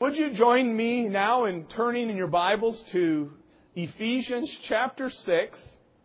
Would you join me now in turning in your Bibles to Ephesians chapter 6.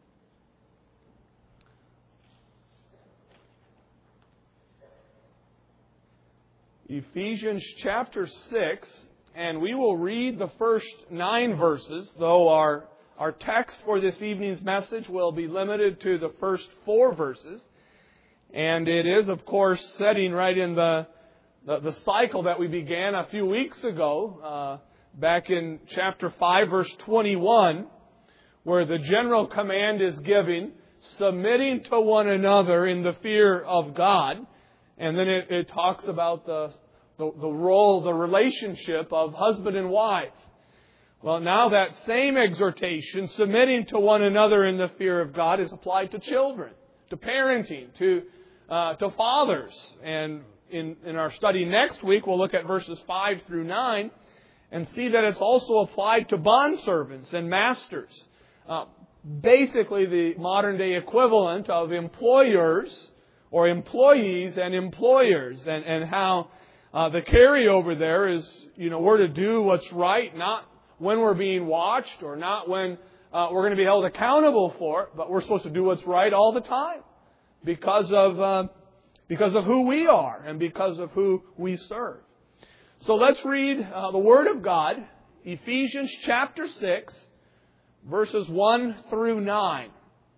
Ephesians chapter 6, and we will read the first 9 verses, though our text for this evening's message will be limited to the first 4 verses. And it is, of course, setting right in the cycle that we began a few weeks ago, back in chapter 5, verse 21, where the general command is given, submitting to one another in the fear of God. And then it talks about the role, the relationship of husband and wife. Well, now that same exhortation, submitting to one another in the fear of God, is applied to children, to parenting, to fathers. And in our study next week, we'll look at verses 5 through 9 and see that it's also applied to bondservants and masters. Basically, the modern-day equivalent of employers or employees and employers, and how the carryover there is, we're to do what's right, not when we're being watched or not when we're going to be held accountable for it, but we're supposed to do what's right all the time because of who we are and because of who we serve. So let's read the Word of God, Ephesians chapter 6, verses 1 through 9.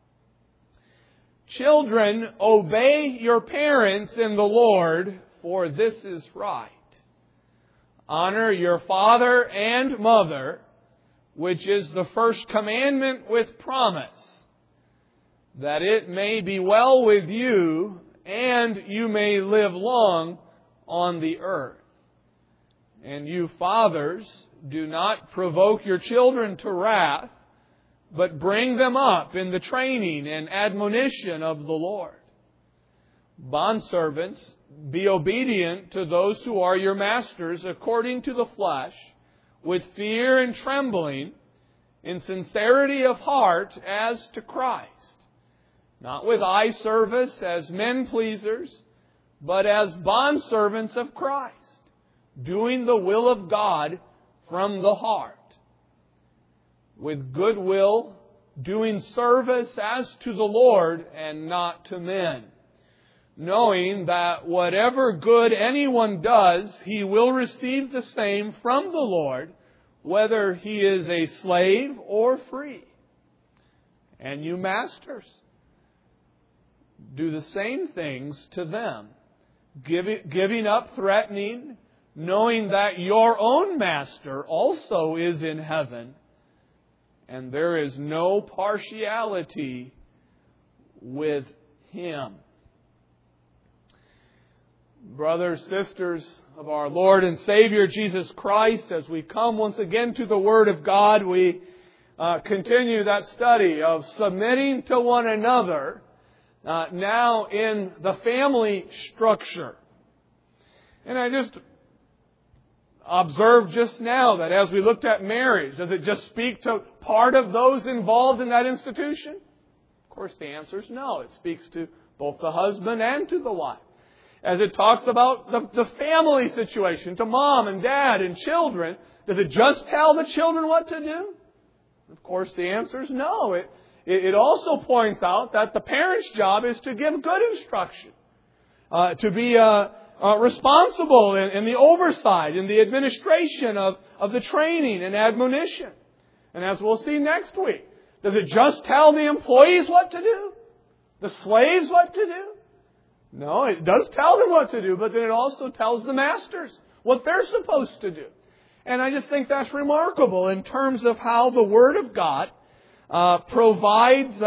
Children, obey your parents in the Lord, for this is right. Honor your father and mother, which is the first commandment with promise, that it may be well with you and you may live long on the earth. And you fathers, do not provoke your children to wrath, but bring them up in the training and admonition of the Lord. Bondservants, be obedient to those who are your masters according to the flesh, with fear and trembling, in sincerity of heart as to Christ. Not with eye service as men pleasers, but as bondservants of Christ, doing the will of God from the heart. With good will, doing service as to the Lord and not to men, knowing that whatever good anyone does, he will receive the same from the Lord, whether he is a slave or free. And you masters, do the same things to them, giving up threatening, knowing that your own master also is in heaven, and there is no partiality with Him. Brothers, sisters of our Lord and Savior Jesus Christ, as we come once again to the Word of God, we continue that study of submitting to one another, now in the family structure. And I just observed just now that as we looked at marriage, does it just speak to part of those involved in that institution? Of course, the answer is no. It speaks to both the husband and to the wife. As it talks about the family situation, to mom and dad and children, does it just tell the children what to do? Of course, the answer is no. It also points out that the parent's job is to give good instruction, to be responsible in the oversight, in the administration of the training and admonition. And as we'll see next week, does it just tell the employees what to do? The slaves what to do? No, it does tell them what to do, but then it also tells the masters what they're supposed to do. And I just think that's remarkable in terms of how the Word of God provides,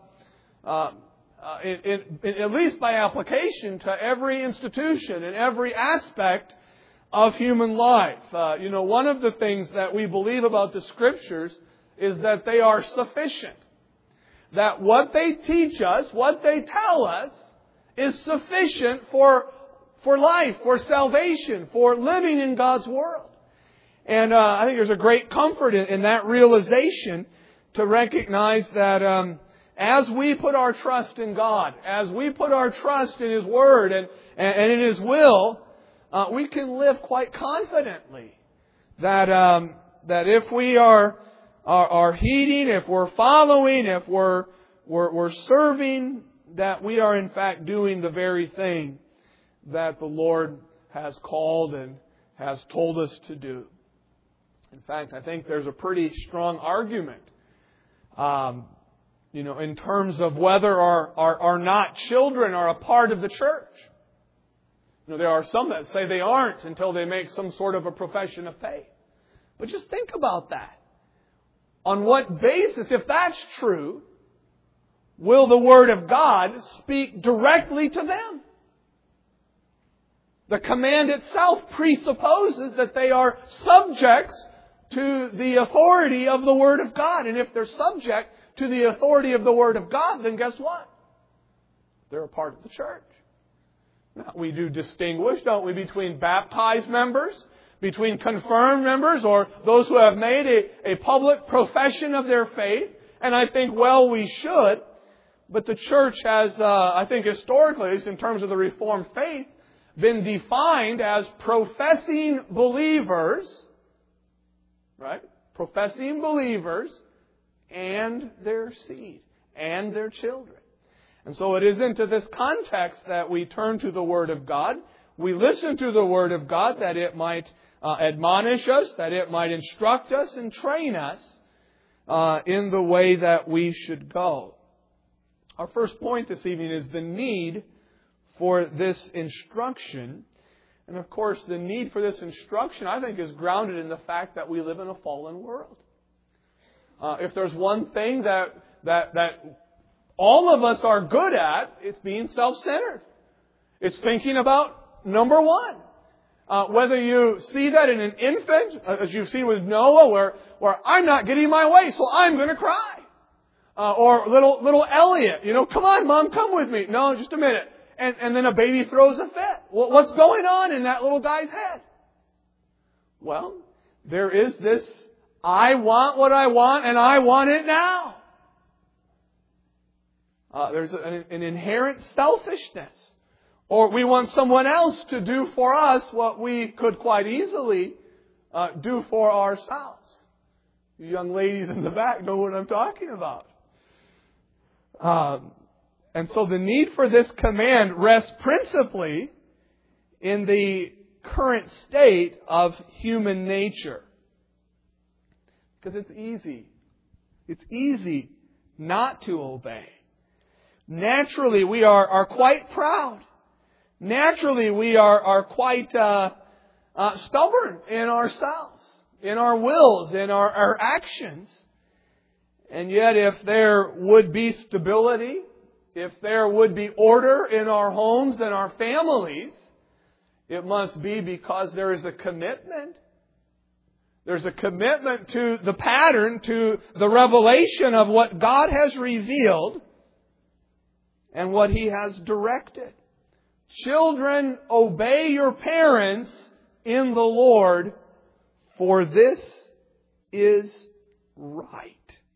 at least by application, to every institution and every aspect of human life. One of the things that we believe about the Scriptures is that they are sufficient. That what they teach us, what they tell us, is sufficient for life, for salvation, for living in God's world. And I think there's a great comfort in that realization to recognize that as we put our trust in God, as we put our trust in His Word and in His will, we can live quite confidently that if we are heeding, if we're following, if we're serving, that we are in fact doing the very thing that the Lord has called and has told us to do. In fact, I think there's a pretty strong argument, in terms of whether or not children are a part of the church. There are some that say they aren't until they make some sort of a profession of faith. But just think about that. On what basis, if that's true, will the Word of God speak directly to them? The command itself presupposes that they are subjects to the authority of the Word of God. And if they're subject to the authority of the Word of God, then guess what? They're a part of the church. Now, we do distinguish, don't we, between baptized members, between confirmed members, or those who have made a public profession of their faith. And I think, well, we should. But the church has, I think historically, at least in terms of the Reformed faith, been defined as professing believers, right? Professing believers and their seed and their children. And so it is into this context that we turn to the Word of God. We listen to the Word of God that it might admonish us, that it might instruct us and train us in the way that we should go. Our first point this evening is the need for this instruction. And of course, the need for this instruction, I think, is grounded in the fact that we live in a fallen world. If there's one thing that all of us are good at, it's being self-centered. It's thinking about number one. Whether you see that in an infant, as you've seen with Noah, where I'm not getting my way, so I'm going to cry. Or little Elliot, come on, Mom, come with me. No, just a minute. And then a baby throws a fit. Well, what's going on in that little guy's head? Well, there is this, I want what I want and I want it now. There's an inherent selfishness. Or we want someone else to do for us what we could quite easily do for ourselves. You young ladies in the back know what I'm talking about. And so the need for this command rests principally in the current state of human nature. Because it's easy. It's easy not to obey. Naturally, we are quite proud. Naturally, we are quite stubborn in ourselves, in our wills, in our actions. And yet, if there would be stability, if there would be order in our homes and our families, it must be because there is a commitment. There's a commitment to the pattern, to the revelation of what God has revealed and what He has directed. Children, obey your parents in the Lord, for this is right.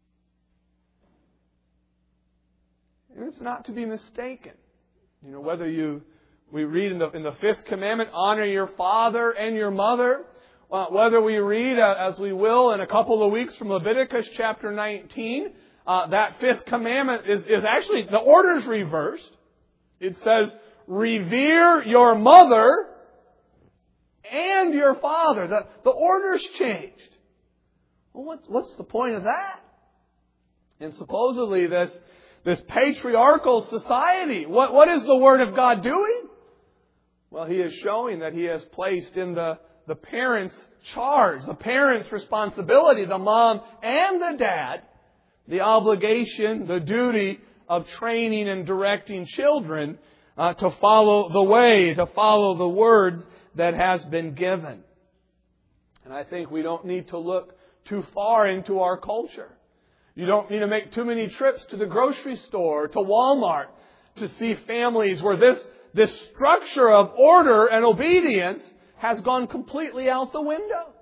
And it's not to be mistaken. Whether we read in the fifth commandment, honor your father and your mother. Whether we read, as we will in a couple of weeks from Leviticus chapter 19, that fifth commandment is actually, the order's reversed. It says, revere your mother and your father. The order's changed. Well, what's the point of that? And supposedly this patriarchal society, what is the Word of God doing? Well, He is showing that He has placed in the parents' charge, the parents' responsibility, the mom and the dad, the obligation, the duty of training and directing children to follow the way, to follow the Word that has been given. And I think we don't need to look too far into our culture. You don't need to make too many trips to the grocery store or to Walmart to see families where this structure of order and obedience has gone completely out the window.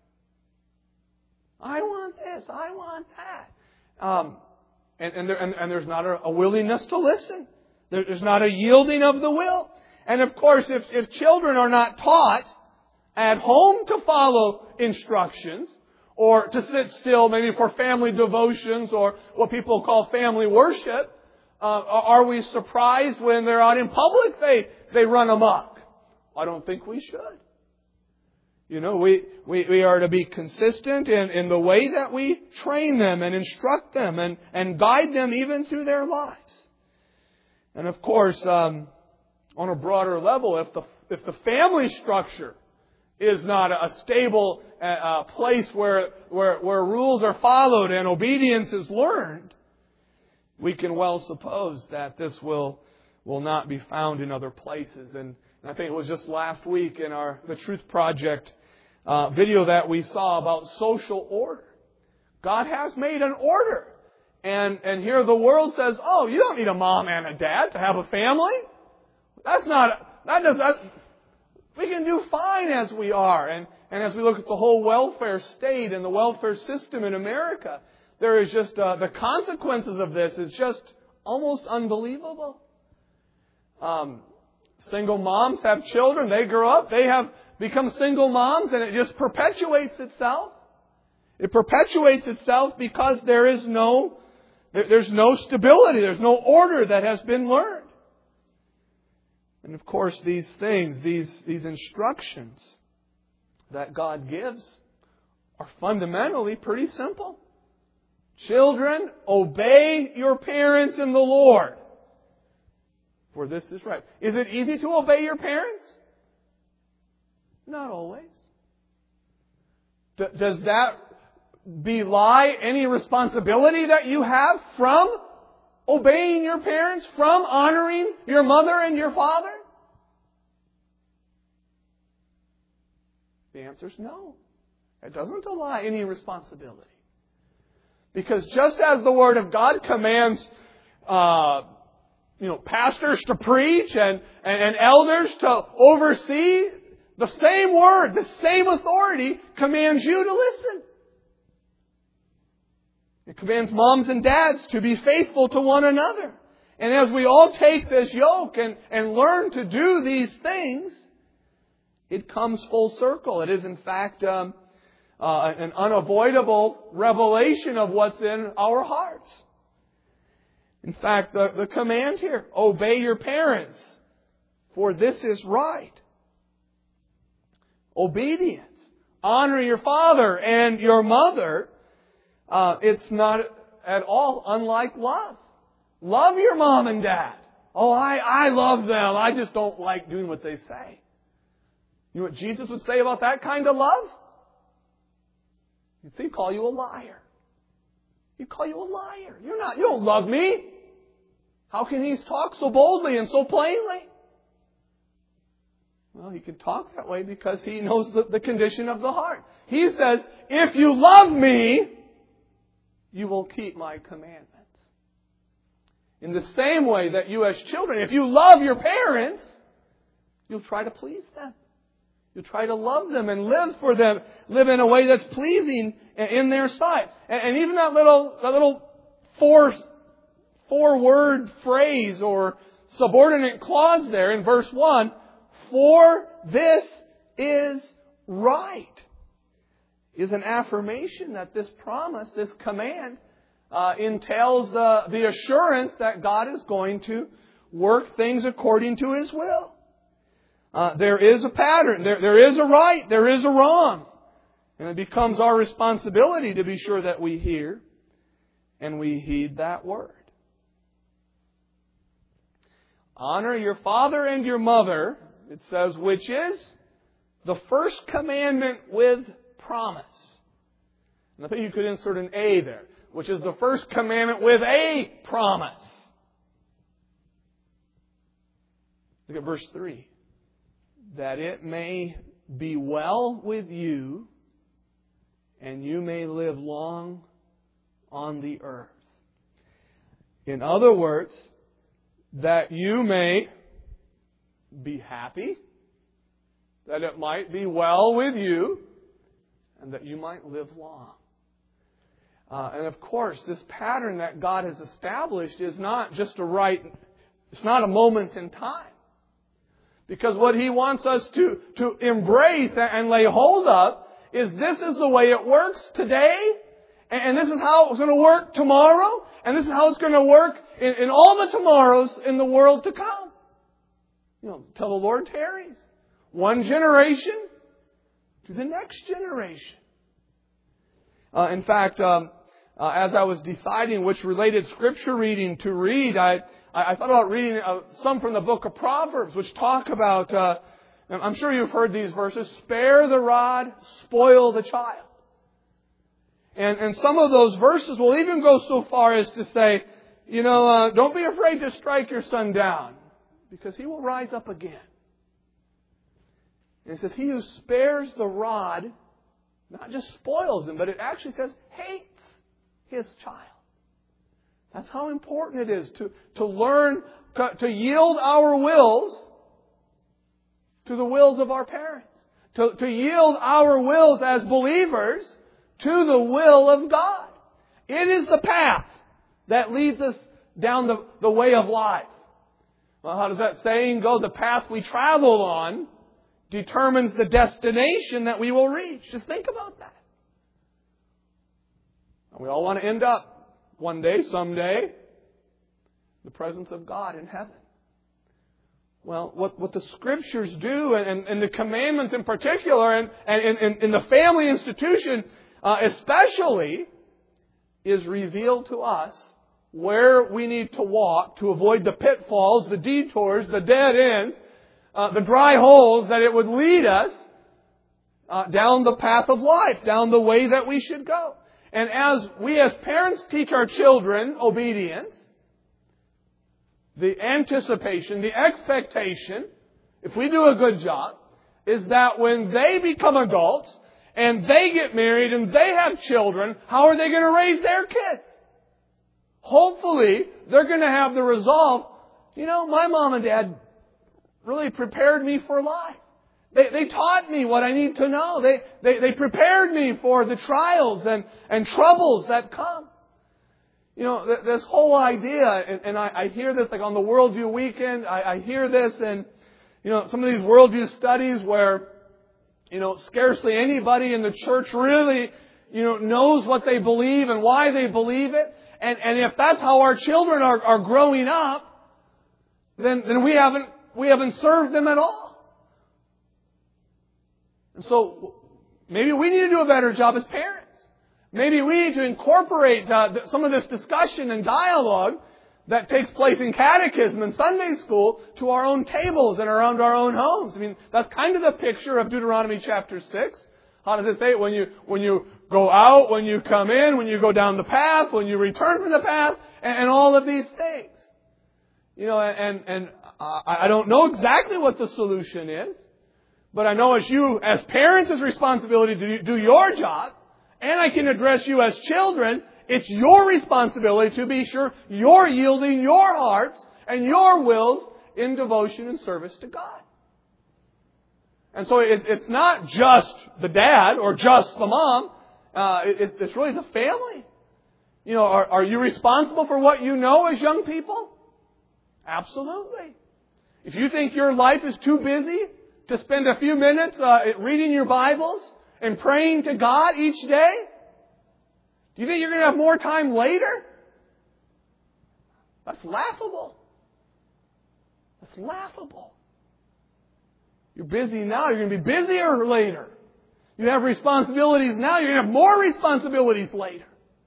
I want this, I want that. And there's not a willingness to listen. There's not a yielding of the will. And of course, if children are not taught at home to follow instructions, or to sit still maybe for family devotions or what people call family worship? Are we surprised when they're out in public they run amok? I don't think we should. You know, we are to be consistent in the way that we train them and instruct them and guide them even through their lives. And of course, on a broader level, if the family structure is not a stable place where rules are followed and obedience is learned, we can well suppose that this will not be found in other places. And I think it was just last week in the Truth Project video that we saw about social order. God has made an order. And here the world says, oh, you don't need a mom and a dad to have a family. We can do fine as we are. And as we look at the whole welfare state and the welfare system in America, there is just, the consequences of this is just almost unbelievable. Single moms have children, they grow up, they have become single moms, and it just perpetuates itself. It perpetuates itself because there's no stability, there's no order that has been learned. And of course, these things, these instructions that God gives are fundamentally pretty simple. Children, obey your parents in the Lord, for this is right. Is it easy to obey your parents? Not always. Does that belie any responsibility that you have from obeying your parents, from honoring your mother and your father? The answer is no. It doesn't belie any responsibility. Because just as the Word of God commands pastors to preach and elders to oversee, the same Word, the same authority commands you to listen. It commands moms and dads to be faithful to one another. And as we all take this yoke and learn to do these things, it comes full circle. It is in fact an unavoidable revelation of what's in our hearts. In fact, the command here, obey your parents, for this is right. Obedience. Honor your father and your mother. It's not at all unlike love. Love your mom and dad. Oh, I love them. I just don't like doing what they say. You know what Jesus would say about that kind of love? He'd call you a liar. He'd call you a liar. You don't love me. How can he talk so boldly and so plainly? Well, he can talk that way because he knows the condition of the heart. He says, if you love me, you will keep my commandments. In the same way that you as children, if you love your parents, you'll try to please them. You'll try to love them and live for them, live in a way that's pleasing in their sight. And even that little four-word phrase or subordinate clause there in verse 1, for this is right, is an affirmation that this promise, this command, entails the assurance that God is going to work things according to His will. There is a pattern. There is a right. There is a wrong. And it becomes our responsibility to be sure that we hear and we heed that word. Honor your father and your mother, it says, which is the first commandment with promise. And I think you could insert an A there, which is the first commandment with a promise. Look at verse 3. That it may be well with you and you may live long on the earth. In other words, that you may be happy, that it might be well with you, and that you might live long. And of course, this pattern that God has established is not just it's not a moment in time. Because what He wants us to embrace and lay hold of is this is the way it works today, and this is how it's going to work tomorrow, and this is how it's going to work in all the tomorrows in the world to come. Till the Lord tarries. One generation to the next generation. In fact, as I was deciding which related scripture reading to read, I thought about reading some from the book of Proverbs, which talk about, I'm sure you've heard these verses, spare the rod, spoil the child. And some of those verses will even go so far as to say, don't be afraid to strike your son down, because he will rise up again. And it says, he who spares the rod, not just spoils him, but it actually says hates his child. That's how important it is to learn to yield our wills to the wills of our parents. To yield our wills as believers to the will of God. It is the path that leads us down the way of life. Well, how does that saying go? The path we travel on determines the destination that we will reach. Just think about that. And we all want to end up one day, someday, the presence of God in heaven. Well, what the Scriptures do, and the commandments in particular, and in the family institution especially, is revealed to us where we need to walk to avoid the pitfalls, the detours, the dead ends, the dry holes that it would lead us down the path of life, down the way that we should go. And as we as parents teach our children obedience, the anticipation, the expectation, if we do a good job, is that when they become adults and they get married and they have children, how are they going to raise their kids? Hopefully, they're going to have the resolve, my mom and dad really prepared me for life. They taught me what I need to know. They prepared me for the trials and troubles that come. This whole idea, and I hear this like on the Worldview Weekend, I hear this in, some of these worldview studies where, scarcely anybody in the church really, knows what they believe and why they believe it. And if that's how our children are growing up, then we haven't served them at all. And so maybe we need to do a better job as parents. Maybe we need to incorporate some of this discussion and dialogue that takes place in catechism and Sunday school to our own tables and around our own homes. I mean, that's kind of the picture of Deuteronomy chapter 6. How does it say it? When you go out, when you come in, when you go down the path, when you return from the path, and all of these things. I don't know exactly what the solution is, but I know as parents' responsibility to do your job, and I can address you as children, it's your responsibility to be sure you're yielding your hearts and your wills in devotion and service to God. And so it's not just the dad or just the mom. It's really the family. Are you responsible for what you know as young people? Absolutely. If you think your life is too busy to spend a few minutes reading your Bibles and praying to God each day, do you think you're going to have more time later? That's laughable. That's laughable. You're busy now, you're going to be busier later. You have responsibilities now, you're going to have more responsibilities later.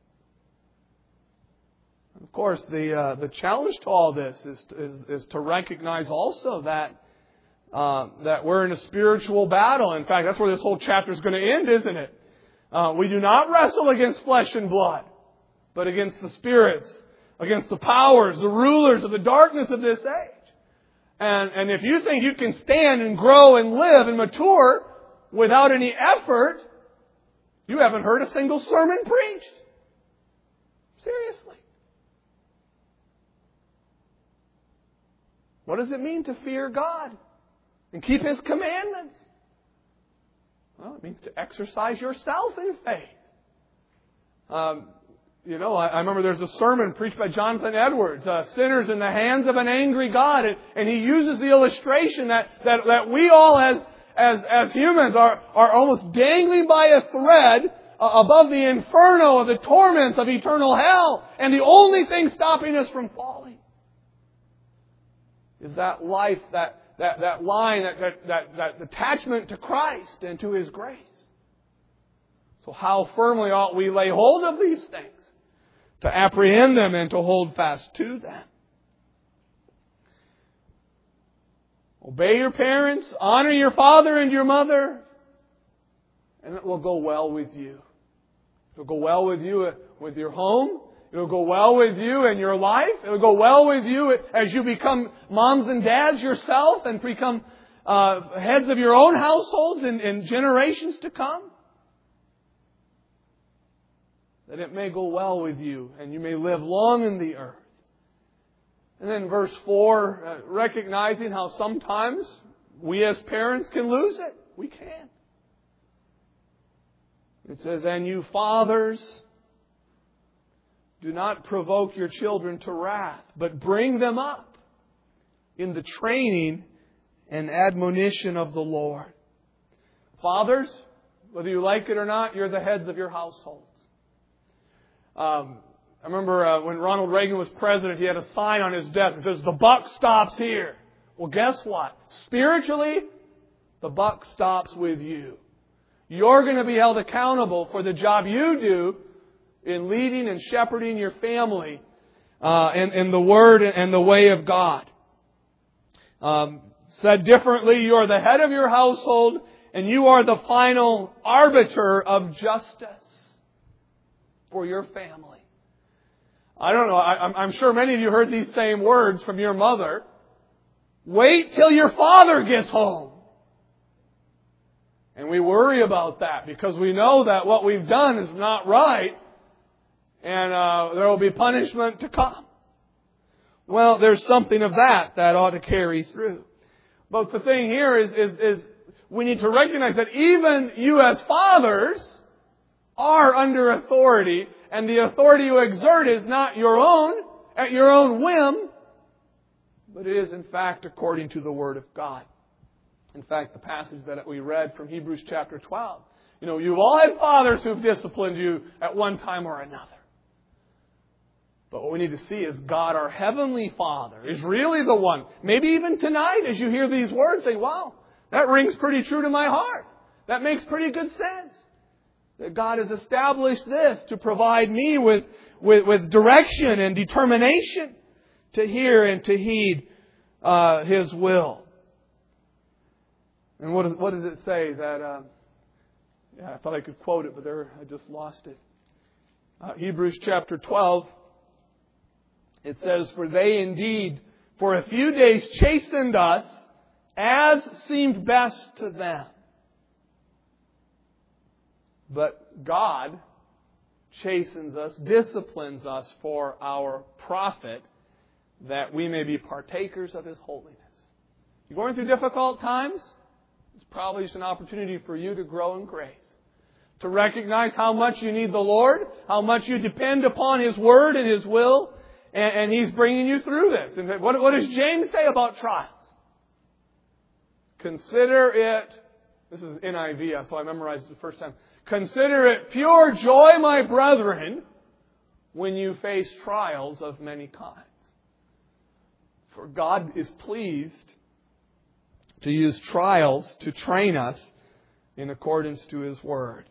Of course, the challenge to all this is to recognize also that we're in a spiritual battle. In fact, that's where this whole chapter is going to end, isn't it? We do not wrestle against flesh and blood, but against the spirits, against the powers, the rulers of the darkness of this age. And if you think you can stand and grow and live and mature without any effort, you haven't heard a single sermon preached. Seriously. What does it mean to fear God and keep His commandments? Well, it means to exercise yourself in faith. I remember there's a sermon preached by Jonathan Edwards, Sinners in the Hands of an Angry God. And he uses the illustration that we all as humans are almost dangling by a thread above the inferno of the torments of eternal hell. And the only thing stopping us from falling is that life, that line, that attachment to Christ and to His grace. So how firmly ought we lay hold of these things, to apprehend them and to hold fast to them? Obey your parents, honor your father and your mother, and it will go well with you. It will go well with you with your home. It will go well with you in your life. It will go well with you as you become moms and dads yourself and become heads of your own households in generations to come. That it may go well with you and you may live long in the earth. And then verse 4, recognizing how sometimes we as parents can lose it. We can. It says, and you fathers, do not provoke your children to wrath, but bring them up in the training and admonition of the Lord. Fathers, whether you like it or not, you're the heads of your households. I remember when Ronald Reagan was president, he had a sign on his desk that says, the buck stops here. Well, guess what? Spiritually, the buck stops with you. You're going to be held accountable for the job you do in leading and shepherding your family in the Word and the way of God. Said differently, you are the head of your household and you are the final arbiter of justice for your family. I don't know, I'm sure many of you heard these same words from your mother. Wait till your father gets home. And we worry about that because we know that what we've done is not right and there will be punishment to come. Well, there's something of that ought to carry through. But the thing here is we need to recognize that even you as fathers are under authority, and the authority you exert is not your own, at your own whim, but it is in fact according to the Word of God. In fact, the passage that we read from Hebrews chapter 12, you've all had fathers who've disciplined you at one time or another. But what we need to see is God, our Heavenly Father, is really the one. Maybe even tonight as you hear these words, say, wow, that rings pretty true to my heart. That makes pretty good sense. That God has established this to provide me with direction and determination to hear and to heed His will. And what does it say? That I thought I could quote it, but I just lost it. Hebrews chapter 12. It says, for they indeed for a few days chastened us as seemed best to them. But God chastens us, disciplines us for our profit, that we may be partakers of His holiness. You're going through difficult times? It's probably just an opportunity for you to grow in grace. To recognize how much you need the Lord, how much you depend upon His Word and His will, and He's bringing you through this. And what does James say about trials? Consider it, this is NIV, so I memorized it the first time. Consider it pure joy, my brethren, when you face trials of many kinds. For God is pleased to use trials to train us in accordance to His Word.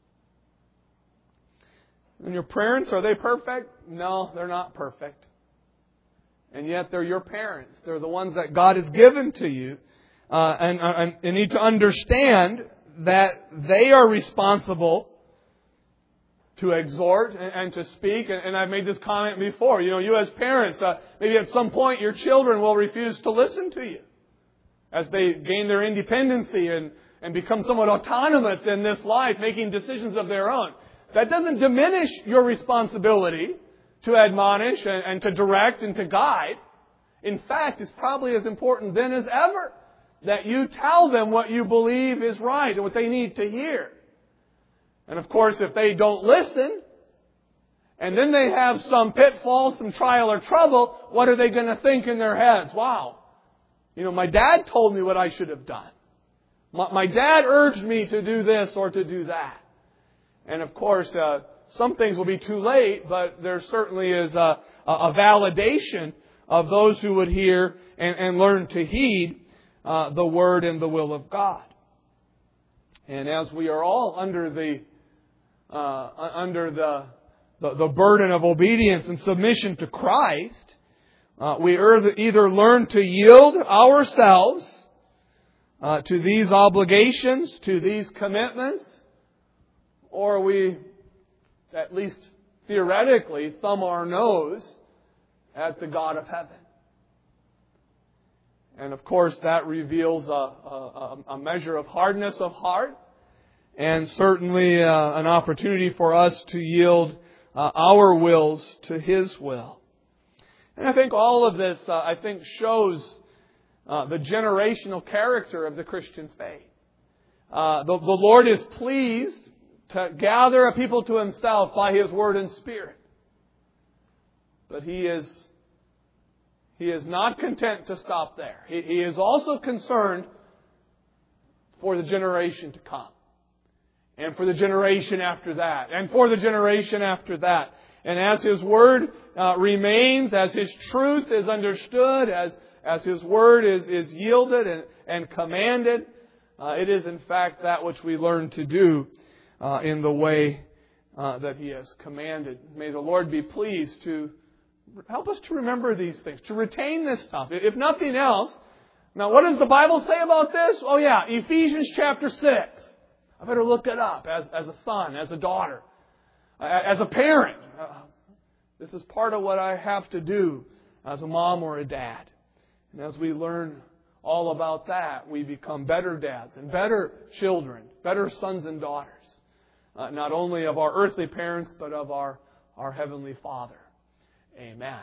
And your parents, are they perfect? No, they're not perfect. And yet they're your parents. They're the ones that God has given to you. And you need to understand that they are responsible to exhort and to speak. And I've made this comment before. You as parents, maybe at some point your children will refuse to listen to you as they gain their independency and become somewhat autonomous in this life, making decisions of their own. That doesn't diminish your responsibility to admonish and to direct and to guide. In fact, it's probably as important then as ever that you tell them what you believe is right and what they need to hear. And of course, if they don't listen and then they have some pitfall, some trial or trouble, what are they going to think in their heads? Wow, my dad told me what I should have done. My dad urged me to do this or to do that. And of course, some things will be too late, but there certainly is a validation of those who would hear and learn to heed the Word and the will of God. And as we are all under the burden of obedience and submission to Christ, we either learn to yield ourselves to these obligations, to these commitments, or we, at least theoretically, thumb our nose at the God of heaven. And of course, that reveals a measure of hardness of heart, and certainly an opportunity for us to yield our wills to His will. And I think all of this, shows the generational character of the Christian faith. The Lord is pleased to gather a people to Himself by His Word and Spirit. But He is not content to stop there. He is also concerned for the generation to come. And for the generation after that. And for the generation after that. And as His Word remains, as His truth is understood, as His Word is yielded and commanded, it is in fact that which we learn to do in the way that He has commanded. May the Lord be pleased to help us to remember these things, to retain this stuff. If nothing else, now what does the Bible say about this? Oh yeah, Ephesians chapter 6. I better look it up as a son, as a daughter, as a parent. This is part of what I have to do as a mom or a dad. And as we learn all about that, we become better dads and better children, better sons and daughters. Not only of our earthly parents, but of our Heavenly Father. Amen.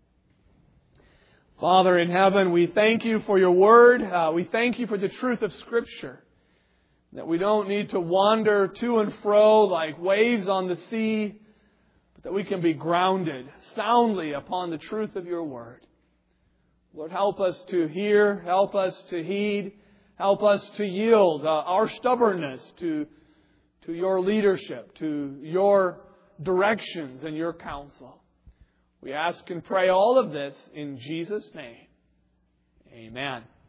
Father in heaven, we thank You for Your Word. We thank You for the truth of Scripture. That we don't need to wander to and fro like waves on the sea, but that we can be grounded soundly upon the truth of Your Word. Lord, help us to hear, help us to heed, help us to yield our stubbornness to Your leadership, to Your directions and Your counsel. We ask and pray all of this in Jesus' name. Amen.